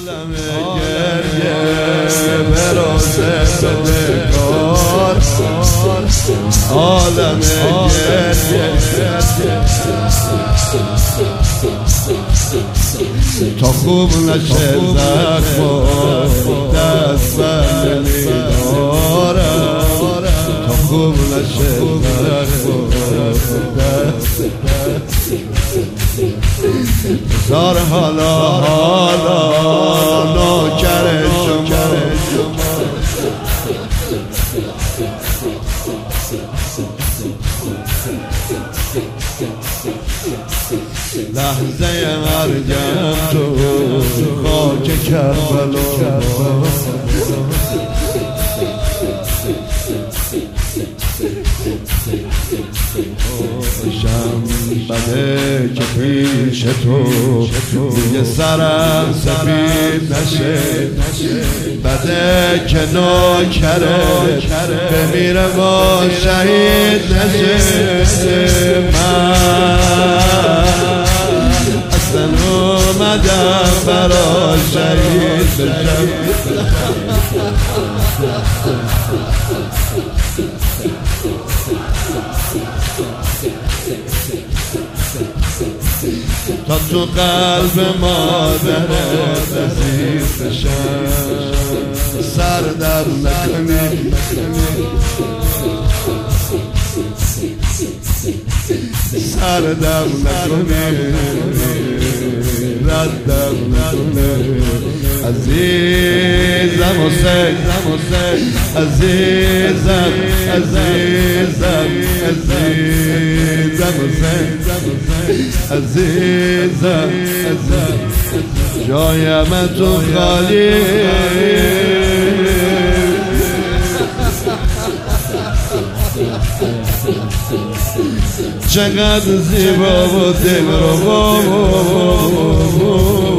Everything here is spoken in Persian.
عالم گریه به روز بدهکار، عالم گریه تا خوب نشه زخم دست بر نمیدارم، تا خوب نشه زخم دست زار حالا نوکر شما لحظه مرگم تو خاک کربلا، شم بده که پیش تو یه سرم سفید نشه، بده که نوکره بمیره با شهید نشه. من اصلا اومدم برا شهید بشم، تا تو قلب مادرت عزیز بشم، سر در نکنی سر در نکنی ردم نکنی عزیزم حسین عزیزم عزیزم عزیزم حسین عزیزم جایم تو خالی، چقدر زیبا و دلربا